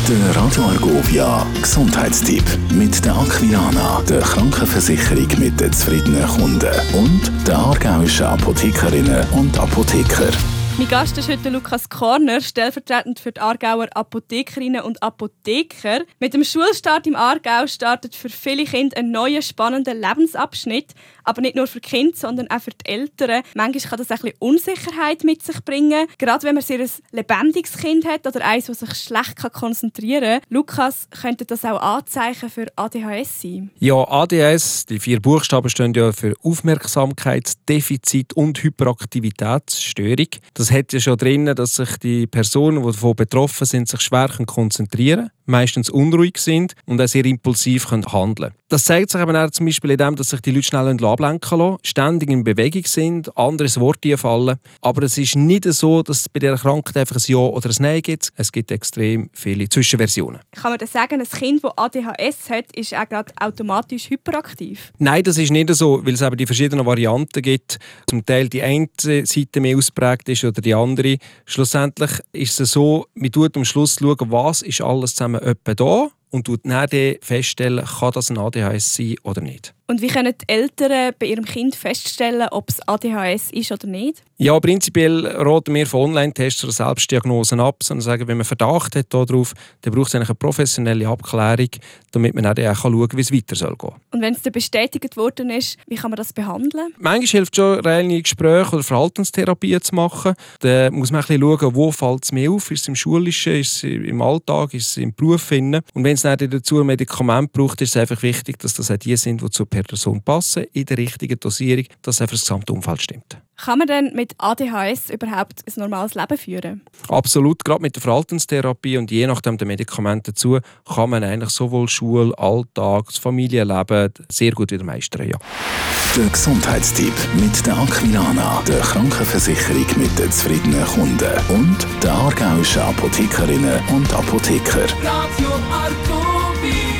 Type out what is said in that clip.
Der Radio Argovia Gesundheitstipp mit der Aquilana, der Krankenversicherung mit den zufriedenen Kunden und der aargauischen Apothekerinnen und Apotheker. Mein Gast ist heute Lukas Korner, stellvertretend für die Aargauer Apothekerinnen und Apotheker. Mit dem Schulstart im Aargau startet für viele Kinder ein neuer, spannender Lebensabschnitt. Aber nicht nur für die Kinder, sondern auch für die Eltern. Manchmal kann das ein bisschen Unsicherheit mit sich bringen. Gerade wenn man sehr ein lebendiges Kind hat oder eins, das sich schlecht konzentrieren kann. Lukas, könnte das auch Anzeichen für ADHS sein? Ja, ADHS, die 4 Buchstaben stehen ja für Aufmerksamkeitsdefizit und Hyperaktivitätsstörung. Das hat ja schon drin, dass sich die Personen, die davon betroffen sind, sich schwer konzentrieren können, meistens unruhig sind und auch sehr impulsiv handeln können. Das zeigt sich eben auch zum Beispiel in dem, dass sich die Leute schnell ablenken lassen, ständig in Bewegung sind, anderes Wort einfallen. Aber es ist nicht so, dass es bei dieser Krankheit einfach ein Ja oder ein Nein gibt. Es gibt extrem viele Zwischenversionen. Kann man das sagen, ein Kind, das ADHS hat, ist auch gerade automatisch hyperaktiv? Nein, das ist nicht so, weil es eben die verschiedenen Varianten gibt. Zum Teil die eine Seite mehr ausprägt ist oder die andere. Schlussendlich ist es so, man schaut am Schluss, was ist alles zusammen etwa da und dann feststellen, kann das ein ADHS sein oder nicht. Und wie können die Eltern bei ihrem Kind feststellen, ob es ADHS ist oder nicht? Ja, prinzipiell raten wir von Online-Tests oder Selbstdiagnosen ab, sondern sagen, wenn man Verdacht hat darauf, dann braucht es eine professionelle Abklärung, damit man dann auch schauen kann, wie es weiter soll gehen. Und wenn es dann bestätigt worden ist, wie kann man das behandeln? Manchmal hilft es schon, reine Gespräche oder Verhaltenstherapie zu machen. Da muss man ein bisschen schauen, wo fällt es mir auf. Ist es im Schulischen, ist es im Alltag, ist es im Beruf? Und wenn es dann dazu ein Medikament braucht, ist es einfach wichtig, dass das auch die sind, die zur Person passen, in der richtigen Dosierung, dass es für das gesamte Umfeld stimmt. Kann man denn mit ADHS überhaupt ein normales Leben führen? Absolut, gerade mit der Verhaltenstherapie und je nachdem den Medikamenten dazu, kann man eigentlich sowohl Schule, Alltag, das Familienleben sehr gut wieder meistern. Ja. Der Gesundheitstipp mit der Aquilana, der Krankenversicherung mit den zufriedenen Kunden und der aargauischen Apothekerinnen und Apotheker. Radio Argovia.